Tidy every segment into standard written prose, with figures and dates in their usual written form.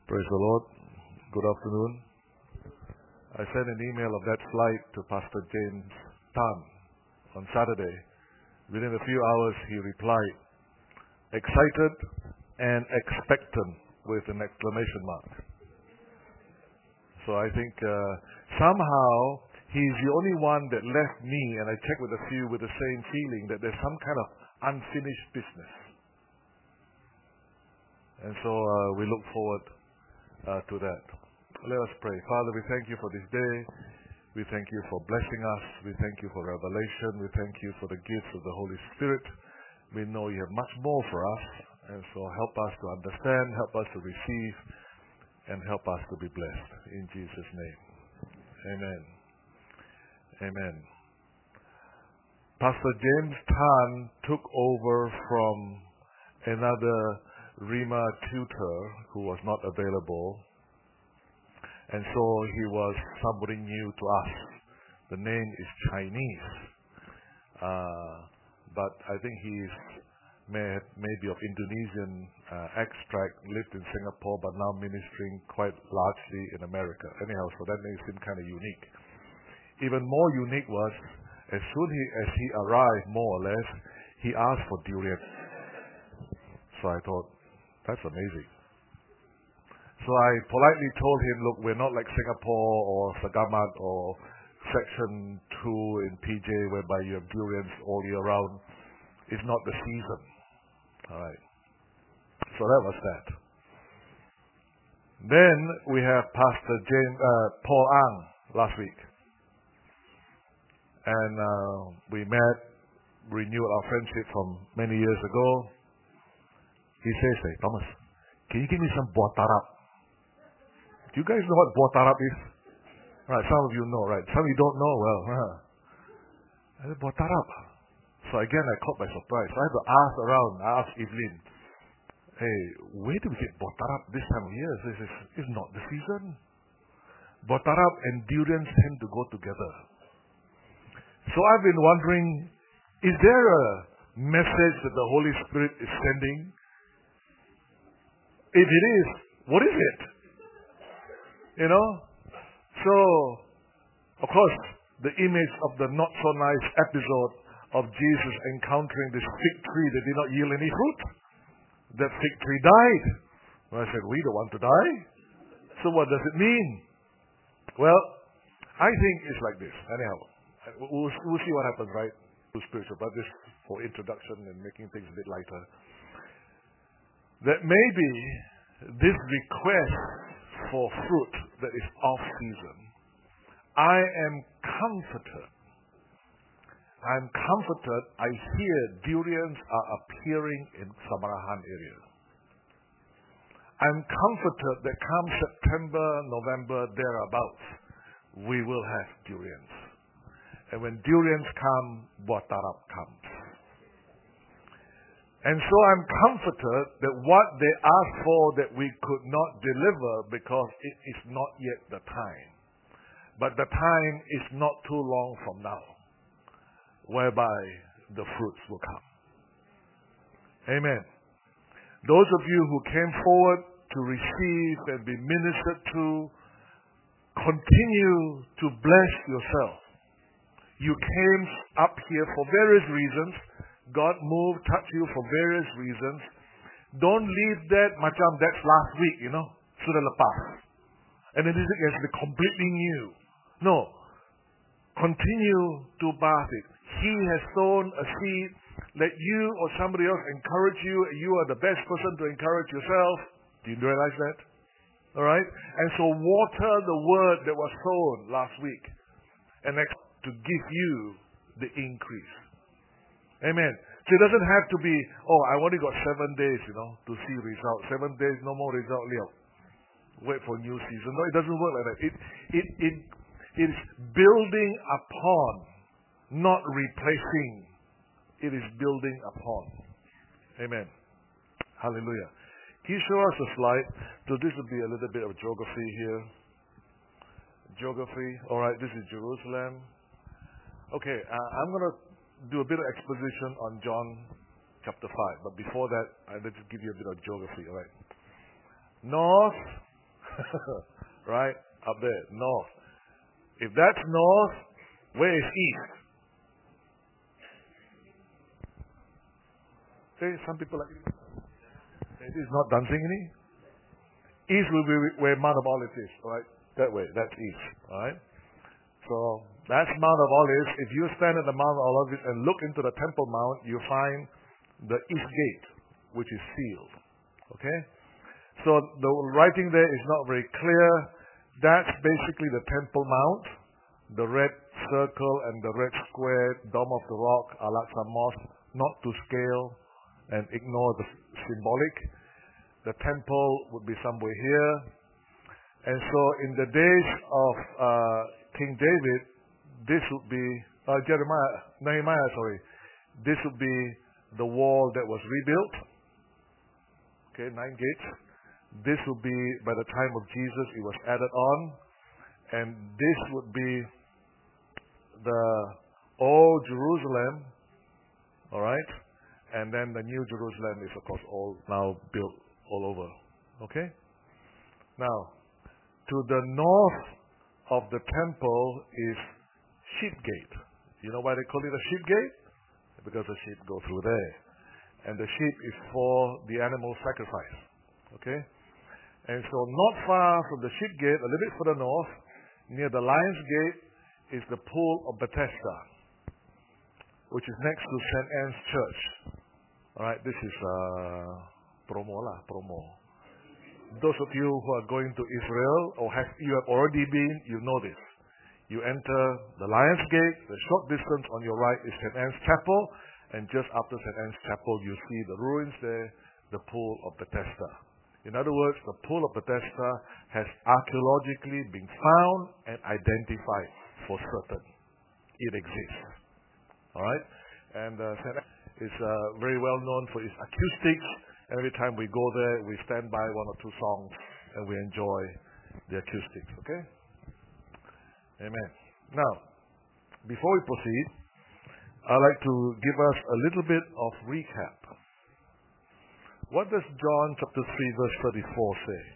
Praise the Lord. Good afternoon. I sent an email of that flight to Pastor James Tan on Saturday. Within a few hours, he replied, excited and expectant with an exclamation mark. So I think somehow he's the only one that left me, and I checked with a few with the same feeling that there's some kind of unfinished business. And so we look forward to that. Let us pray. Father, we thank you for this day. We thank you for blessing us. We thank you for revelation. We thank you for the gifts of the Holy Spirit. We know you have much more for us. And so help us to understand, help us to receive, and help us to be blessed. In Jesus' name. Amen. Amen. Pastor James Tan took over from another Rhema tutor who was not available, and so he was somebody new to us. The name is Chinese, but I think he's maybe of Indonesian extract, lived in Singapore, but now ministering quite largely in America. Anyhow, so that makes him kind of unique. Even more unique was, as soon as he arrived, more or less, he asked for durian. So I thought, that's amazing. So I politely told him, look, we're not like Singapore or Sagamat or Section 2 in PJ whereby you have durians all year round. It's not the season. All right. So that was that. Then we have Pastor Paul Ang last week. And we met, renewed our friendship from many years ago. He says, hey, Thomas, can you give me some buah tarap? Do you guys know what buah tarap is? Right, some of you know, right? Some of you don't know. Well, I said, buah tarap. So again, I caught by surprise. So I have to ask around. I asked Evelyn, hey, where do we get buah tarap this time of year? So he says, it's not the season. Buah tarap and durians tend to go together. So I've been wondering, is there a message that the Holy Spirit is sending? If it is, what is it? You know? So, of course, the image of the not so nice episode of Jesus encountering this fig tree that did not yield any fruit. That fig tree died. Well, I said, we don't want to die. So what does it mean? Well, I think it's like this. Anyhow, we'll see what happens, right? Too spiritual, but this for introduction and making things a bit lighter. That maybe this request for fruit that is off season, I am comforted. I'm comforted. I hear durians are appearing in Samarahan area. I'm comforted that come September, November, thereabouts, we will have durians. And when durians come, buah tarap comes. And so I'm comforted that what they asked for that we could not deliver because it is not yet the time. But the time is not too long from now, whereby the fruits will come. Amen. Those of you who came forward to receive and be ministered to, continue to bless yourself. You came up here for various reasons. God moved, touched you for various reasons. Don't leave that macam that's last week, sudah lepas. And then this has to be completely new. No. Continue to bath it. He has sown a seed. Let you or somebody else encourage you. You are the best person to encourage yourself. Do you realize that? All right? And so water the word that was sown last week. And to give you the increase. Amen. So it doesn't have to be, I only got 7 days, to see results. 7 days, no more result, Leo. Wait for new season. No, it doesn't work like that. It is building upon, not replacing. It is building upon. Amen. Hallelujah. Can you show us a slide? So this will be a little bit of geography here. Geography. All right, this is Jerusalem. Okay, I'm going to do a bit of exposition on John chapter 5. But before that, let's give you a bit of geography, all right? North, Right? Up there, north. If that's north, where is east? Okay, some people like it is not dancing any. East will be where Mount of Olives is, right? That way, that's east, right? So that's Mount of Olives. If you stand at the Mount of Olives and look into the Temple Mount, you find the east gate, which is sealed. Okay? So the writing there is not very clear. That's basically the Temple Mount, the red circle and the red square, Dome of the Rock, Al-Aqsa Mosque, not to scale and ignore the symbolic. The temple would be somewhere here. And so in the days of King David, this would be, Nehemiah, this would be the wall that was rebuilt. Okay, 9 gates. This would be, by the time of Jesus, it was added on. And this would be the old Jerusalem, all right? And then the new Jerusalem is, of course, all now built all over. Okay? Now, to the north of the temple is Sheep Gate. You know why they call it a sheep gate? Because the sheep go through there. And the sheep is for the animal sacrifice. Okay? And so not far from the sheep gate, a little bit further north, near the Lion's Gate, is the Pool of Bethesda, which is next to St. Anne's Church. Alright, this is promo. Those of you who are going to Israel or you have already been, you know this. You enter the Lion's Gate, the short distance on your right is St. Anne's Chapel, and just after St. Anne's Chapel you see the ruins there, the Pool of Bethesda. In other words, the Pool of Bethesda has archaeologically been found and identified for certain. It exists. Alright? And St. Anne's is very well known for its acoustics. Every time we go there, we stand by 1 or 2 songs and we enjoy the acoustics. Okay? Amen. Now, before we proceed, I'd like to give us a little bit of recap. What does John chapter 3 verse 34 say?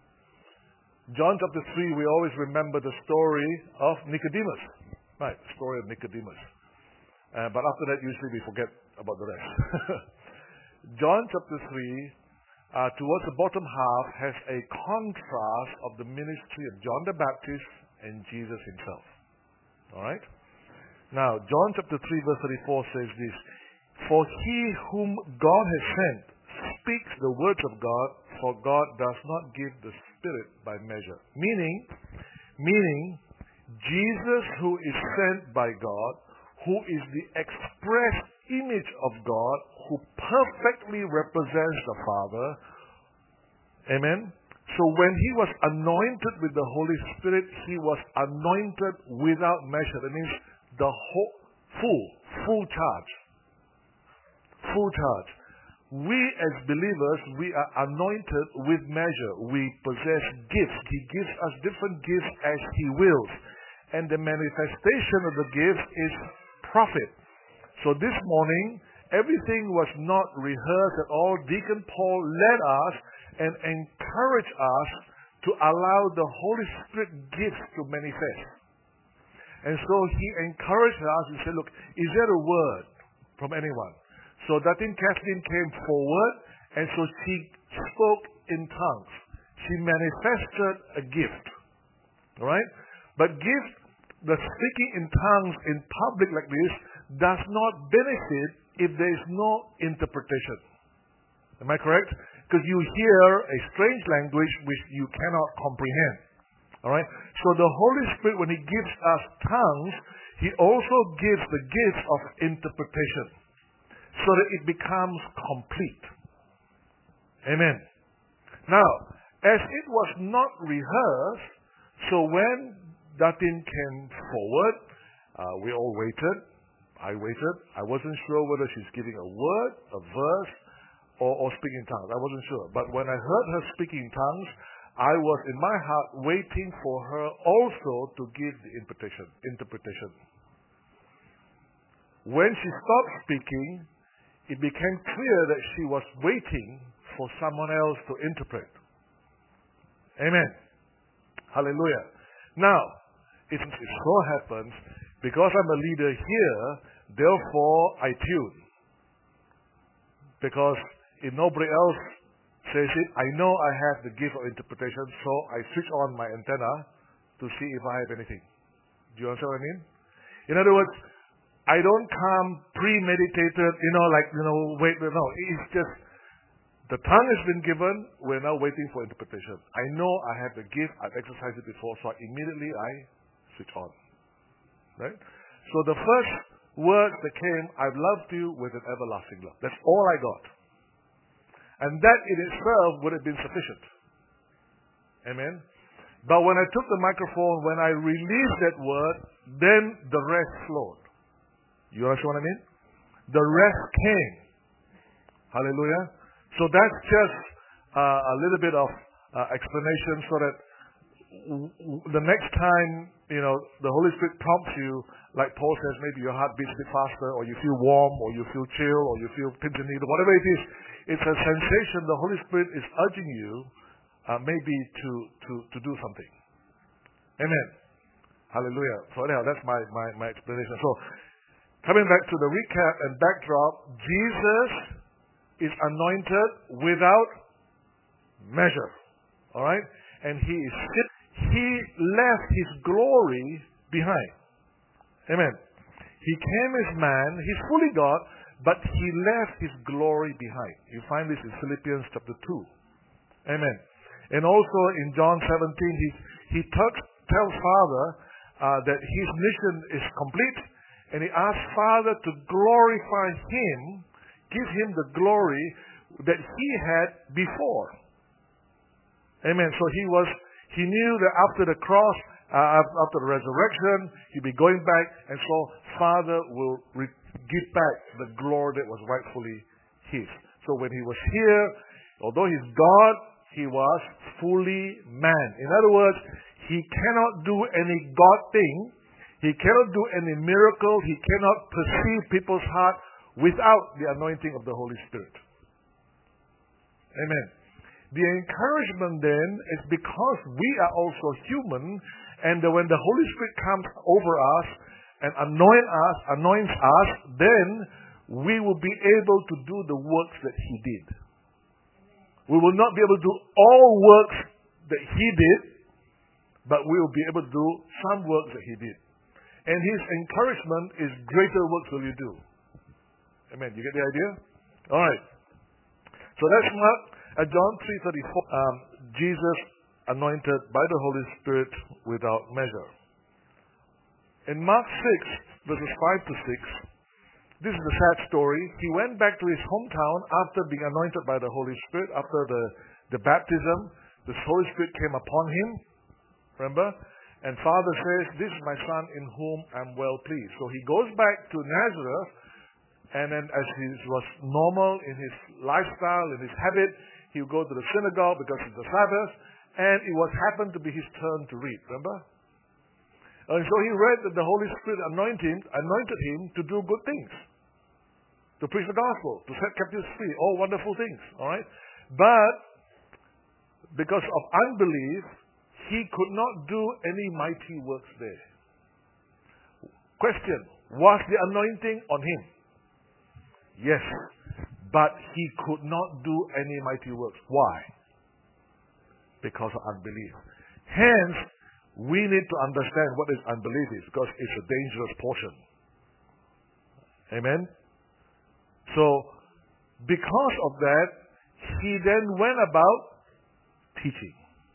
John chapter 3, we always remember the story of Nicodemus. Right, the story of Nicodemus. But after that, usually we forget about the rest. John chapter 3, towards the bottom half, has a contrast of the ministry of John the Baptist and Jesus himself. Alright? Now, John chapter 3 verse 34 says this, "For he whom God has sent speaks the words of God, for God does not give the Spirit by measure." Meaning, Jesus who is sent by God, who is the express image of God, who perfectly represents the Father. Amen? So when he was anointed with the Holy Spirit, he was anointed without measure. That means the whole, full charge. Full charge. We as believers, we are anointed with measure. We possess gifts. He gives us different gifts as he wills. And the manifestation of the gifts is prophet. So this morning, everything was not rehearsed at all. Deacon Paul led us and encouraged us to allow the Holy Spirit gifts to manifest. And so he encouraged us and said, look, is there a word from anyone? So Datin Kathleen came forward, and so she spoke in tongues. She manifested a gift. All right? But the speaking in tongues in public like this does not benefit if there is no interpretation. Am I correct? Because you hear a strange language which you cannot comprehend. All right? So the Holy Spirit, when he gives us tongues, he also gives the gift of interpretation so that it becomes complete. Amen. Now, as it was not rehearsed, so when Datin came forward, we all waited. I waited. I wasn't sure whether she's giving a word, a verse, or speaking in tongues. I wasn't sure. But when I heard her speaking in tongues, I was in my heart waiting for her also to give the interpretation. When she stopped speaking, it became clear that she was waiting for someone else to interpret. Amen. Hallelujah. Now, it so happens, because I'm a leader here, therefore I tune. Because if nobody else says it, I know I have the gift of interpretation, so I switch on my antenna to see if I have anything. Do you understand what I mean? In other words, I don't come premeditated, wait, no. It's just, the tongue has been given, we're now waiting for interpretation. I know I have the gift, I've exercised it before, so immediately I switch on. Right? So the first word that came, I've loved you with an everlasting love. That's all I got. And that in itself would have been sufficient. Amen? But when I took the microphone, when I released that word, then the rest flowed. You understand what I mean? The rest came. Hallelujah. So that's just a little bit of explanation so that the next time, the Holy Spirit prompts you, like Paul says, maybe your heart beats a bit faster, or you feel warm, or you feel chill, or you feel pins and needles, whatever it is, it's a sensation the Holy Spirit is urging you maybe to do something. Amen. Hallelujah. So anyhow, that's my explanation. So, coming back to the recap and backdrop, Jesus is anointed without measure. All right? And he left his glory behind. Amen. He came as man, he's fully God, but he left his glory behind. You find this in Philippians chapter 2. Amen. And also in John 17, he tells Father that his mission is complete, and he asks Father to glorify him, give him the glory that he had before. Amen. So he knew that after the cross, after the resurrection, he'd be going back, and so Father will give back the glory that was rightfully his. So when he was here, although he's God, he was fully man. In other words, he cannot do any God thing. He cannot do any miracle. He cannot perceive people's heart without the anointing of the Holy Spirit. Amen. The encouragement then is because we are also human, and when the Holy Spirit comes over us and anoints us, then we will be able to do the works that he did. We will not be able to do all works that he did, but we will be able to do some works that he did. And his encouragement is, greater works will you do. Amen. You get the idea? All right. So that's Mark, John 3:34. Jesus anointed by the Holy Spirit without measure. In Mark 6, verses 5 to 6, this is a sad story. He went back to his hometown after being anointed by the Holy Spirit, after the baptism. The Holy Spirit came upon him. Remember? And Father says, this is my son in whom I'm well pleased. So he goes back to Nazareth, and then as he was normal in his lifestyle, in his habit, he would go to the synagogue because it's the Sabbath, and it was happened to be his turn to read. Remember? And so he read that the Holy Spirit anointed him to do good things. To preach the gospel, to set captives free, all wonderful things. All right? But because of unbelief, he could not do any mighty works there. Question, was the anointing on him? Yes, but he could not do any mighty works. Why? Because of unbelief. Hence, we need to understand what is unbelief is, because it's a dangerous portion. Amen? So, because of that, he then went about teaching.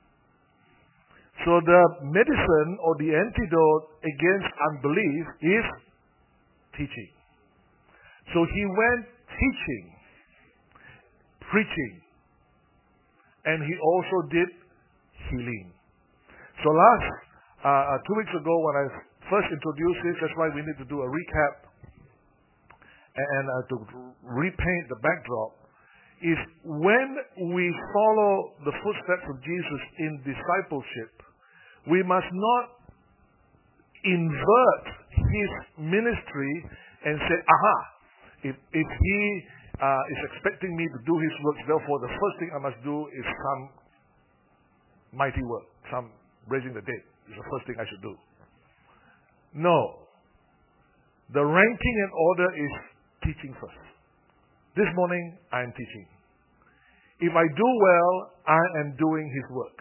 So the medicine or the antidote against unbelief is teaching. So he went teaching, preaching, and he also did healing. So 2 weeks ago when I first introduced this, that's why we need to do a recap and to repaint the backdrop, is when we follow the footsteps of Jesus in discipleship, we must not invert his ministry and say, if he is expecting me to do his works, therefore the first thing I must do is some mighty work, some raising the dead is the first thing I should do. No. The ranking and order is teaching first. This morning, I am teaching. If I do well, I am doing His work.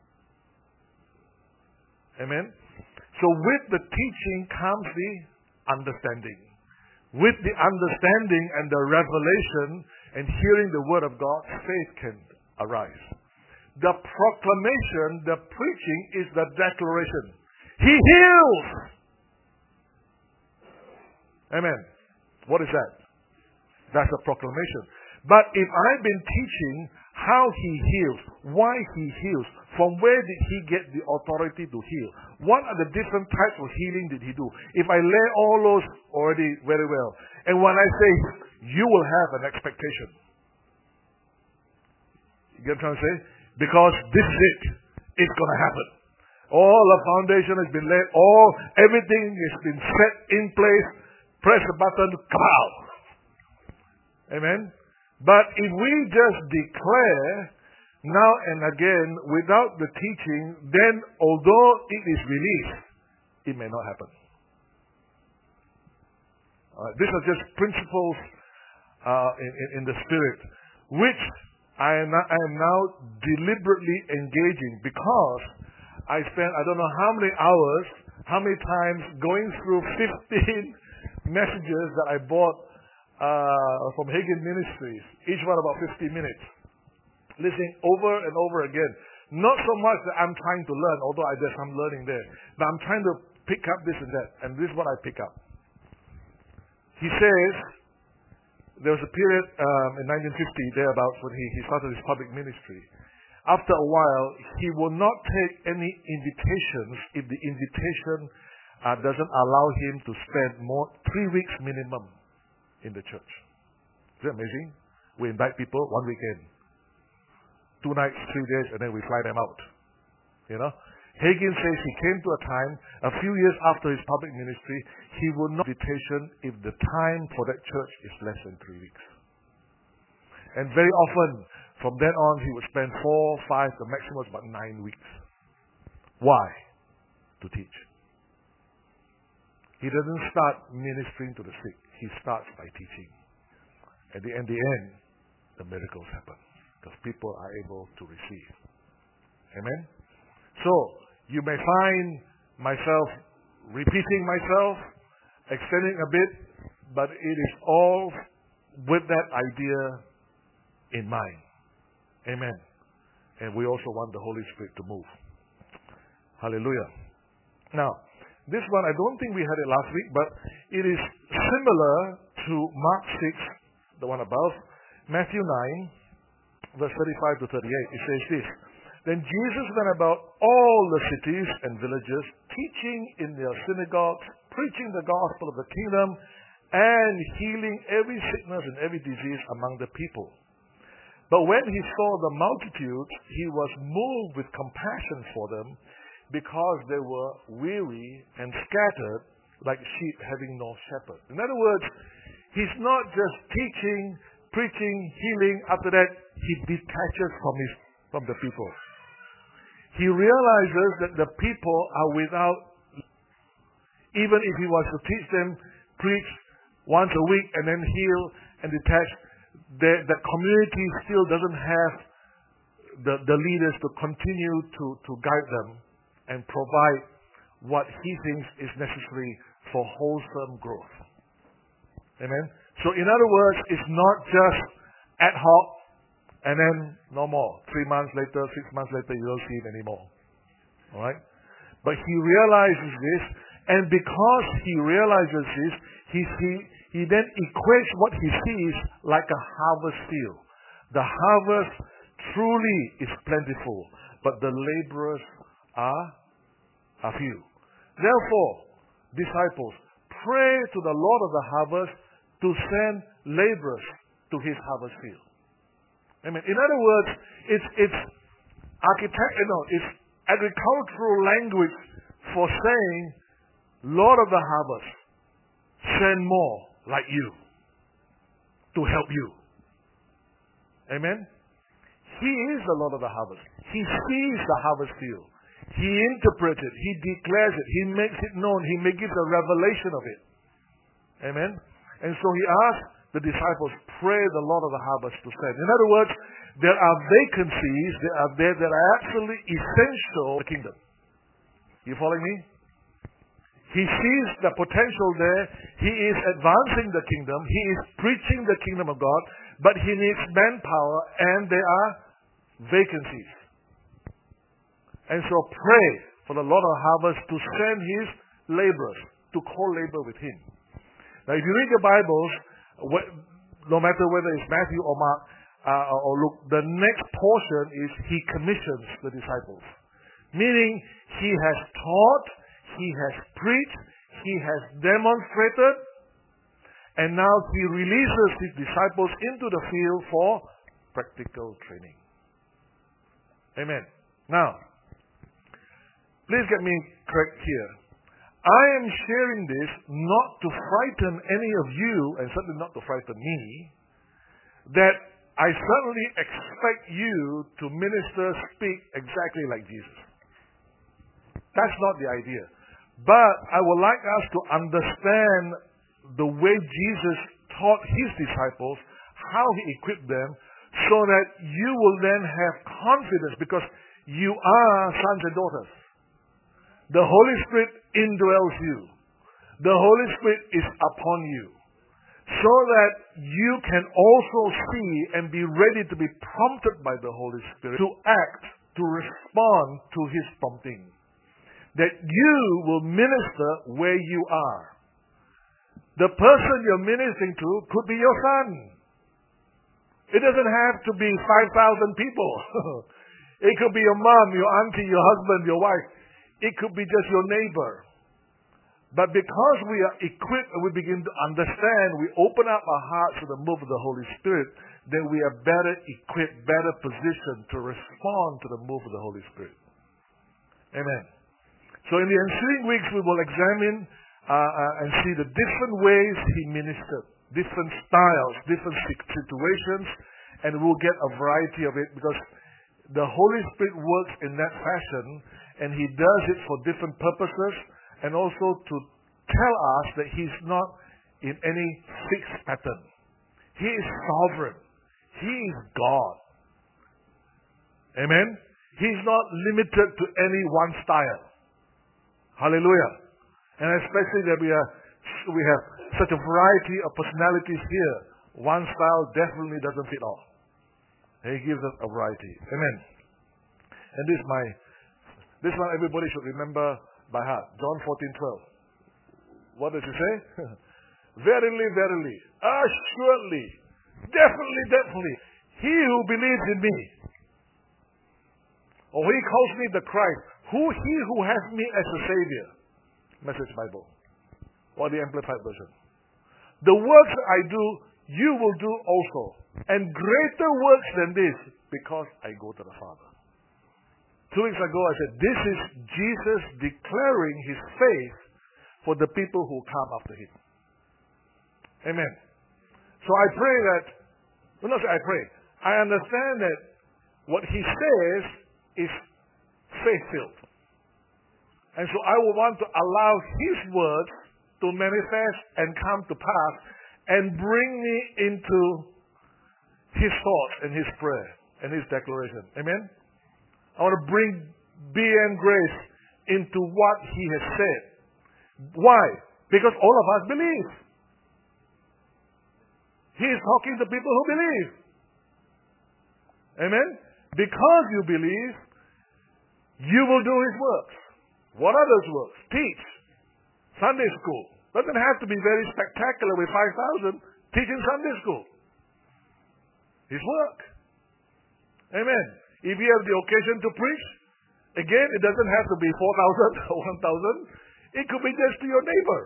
Amen? So with the teaching comes the understanding. With the understanding and the revelation and hearing the Word of God, faith can arise. The proclamation, the preaching is the declaration. He heals! Amen. What is that? That's a proclamation. But if I've been teaching how He heals, why He heals, from where did He get the authority to heal? What are the different types of healing did He do? If I lay all those already very well, and when I say, you will have an expectation. You get what I'm trying to say? Because this is it. It's going to happen. All the foundation has been laid. Everything has been set in place. Press the button, come out. Amen? But if we just declare now and again without the teaching, then although it is released, it may not happen. These are just principles in the Spirit, which I am now deliberately engaging, because I spent I don't know how many hours, how many times going through 15 messages that I bought from Hagin Ministries, each one about 50 minutes, listening over and over again. Not so much that I'm trying to learn, although there's some learning there, but I'm trying to pick up this and that, and this is what I pick up. He says, there was a period in 1950, thereabouts, when he started his public ministry. After a while, he will not take any invitations if the invitation doesn't allow him to spend 3 weeks minimum in the church. Is that amazing? We invite people 1 weekend, 2 nights, 3 days, and then we fly them out. You know? Hagin says he came to a time, a few years after his public ministry, he would not invitation if the time for that church is less than 3 weeks. And very often, from then on, he would spend 4, 5, the maximum was about 9 weeks. Why? To teach. He doesn't start ministering to the sick. He starts by teaching. At the end, the miracles happen, because people are able to receive. Amen? So, you may find myself repeating myself, extending a bit, but it is all with that idea in mind. Amen. And we also want the Holy Spirit to move. Hallelujah. Now, this one, I don't think we had it last week, but it is similar to Mark 6, the one above, Matthew 9, verse 35 to 38. It says this: Then Jesus went about all the cities and villages, teaching in their synagogues, preaching the gospel of the kingdom, and healing every sickness and every disease among the people. But when he saw the multitudes, he was moved with compassion for them, because they were weary and scattered like sheep having no shepherd. In other words, he's not just teaching, preaching, healing. After that, he detaches from the people. He realizes that the people are without, even if he was to teach them, preach once a week and then heal and detach, the community still doesn't have the leaders to continue to guide them and provide what he thinks is necessary for wholesome growth. Amen? So in other words, it's not just ad hoc and then no more. 3 months later, 6 months later, you don't see it anymore. Alright? But he realizes this, and because he realizes this, he then equates what he sees like a harvest field. The harvest truly is plentiful, but the laborers are few. Therefore, disciples, pray to the Lord of the harvest to send laborers to his harvest field. Amen. In other words, it's agricultural language for saying, Lord of the harvest, send more like you to help you. Amen. He is the Lord of the harvest. He sees the harvest field. He interprets it. He declares it. He makes it known. He gives a revelation of it. Amen? And so he asked the disciples, pray the Lord of the harvest to send. In other words, there are vacancies that are absolutely essential to the kingdom. You following me? He sees the potential there. He is advancing the kingdom. He is preaching the kingdom of God. But he needs manpower, and there are vacancies. And so pray for the Lord of harvest to send his laborers to co-labor with him. Now if you read your Bibles, no matter whether it's Matthew or Mark or Luke, the next portion is he commissions the disciples. Meaning he has taught, he has preached, he has demonstrated, and now he releases his disciples into the field for practical training. Amen. Now, please get me correct here. I am sharing this not to frighten any of you, and certainly not to frighten me, that I certainly expect you to minister, speak exactly like Jesus. That's not the idea. But I would like us to understand the way Jesus taught his disciples, how he equipped them, so that you will then have confidence, because you are sons and daughters. The Holy Spirit indwells you. The Holy Spirit is upon you. So that you can also see and be ready to be prompted by the Holy Spirit to act, to respond to his prompting. That you will minister where you are. The person you're ministering to could be your son. It doesn't have to be 5,000 people. It could be your mom, your auntie, your husband, your wife. It could be just your neighbor. But because we are equipped and we begin to understand, we open up our hearts to the move of the Holy Spirit, then we are better equipped, better positioned to respond to the move of the Holy Spirit. Amen. So in the ensuing weeks, we will examine and see the different ways he ministered, different styles, different situations, and we'll get a variety of it, because the Holy Spirit works in that fashion, and he does it for different purposes, and also to tell us that he's not in any fixed pattern. He is sovereign. He is God. Amen? He's not limited to any one style. Hallelujah. And especially that we have such a variety of personalities here. One style definitely doesn't fit all. He gives us a variety. Amen. And this one everybody should remember by heart. John 14:12. What does it say? Verily, verily, assuredly, definitely, he who believes in me, or he calls me the Christ, he who has me as a Savior. Message Bible. Or the Amplified Version. The works I do, you will do also. And greater works than this, because I go to the Father. 2 weeks ago I said, this is Jesus declaring his faith for the people who come after him. Amen. So I pray that, I understand that what he says is faith-filled. And so I will want to allow his words to manifest and come to pass and bring me into his thoughts and his prayer and his declaration. Amen? I want to bring B.N. Grace into what he has said. Why? Because all of us believe. He is talking to people who believe. Amen? Because you believe, you will do his works. What are those works? Teach. Sunday school. Doesn't have to be very spectacular with 5,000. Teaching Sunday school. His work. Amen. If you have the occasion to preach, again, it doesn't have to be 4,000 or 1,000. It could be just to your neighbor.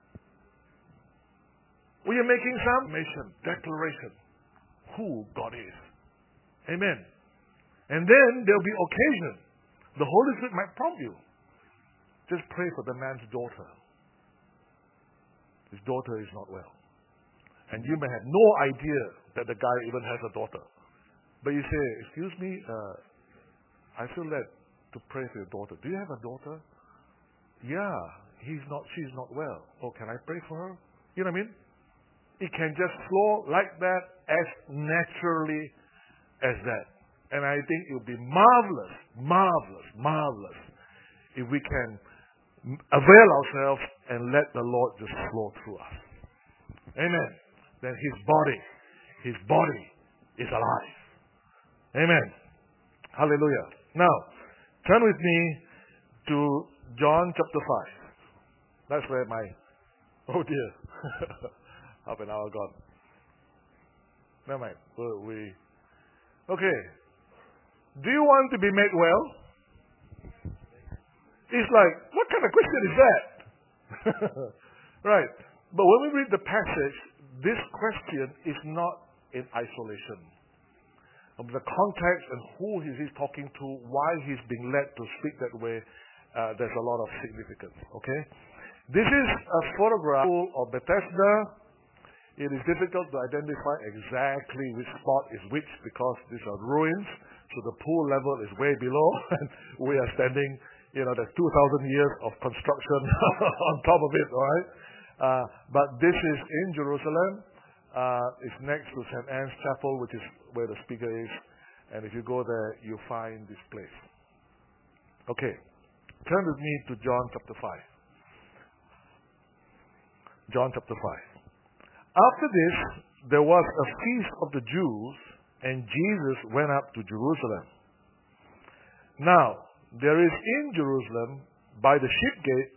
We are making some mission, declaration, who God is. Amen. And then there'll be occasion. The Holy Spirit might prompt you. Just pray for the man's daughter. His daughter is not well. And you may have no idea that the guy even has a daughter. But you say, excuse me, I feel led to pray for your daughter. Do you have a daughter? Yeah, she's not well. Oh, can I pray for her? You know what I mean? It can just flow like that, as naturally as that. And I think it would be marvelous if we can avail ourselves and let the Lord just flow through us. Amen. Then His body is alive. Amen. Hallelujah. Now, turn with me to John chapter 5. That's where oh dear, half an hour gone. Never mind. Okay. Do you want to be made well? It's like, what kind of question is that? Right. But when we read the passage, this question is not in isolation. The context and who he's talking to, why he's being led to speak that way, there's a lot of significance. Okay? This is a photograph of Bethesda. It is difficult to identify exactly which spot is which because these are ruins. So the pool level is way below, and we are standing, there's 2,000 years of construction on top of it, all right? But this is in Jerusalem. It's next to St. Anne's Chapel, which is where the speaker is. And if you go there, you find this place. Okay. Turn with me to John chapter 5. John chapter 5. After this, there was a feast of the Jews, and Jesus went up to Jerusalem. Now, there is in Jerusalem, by the sheep gate,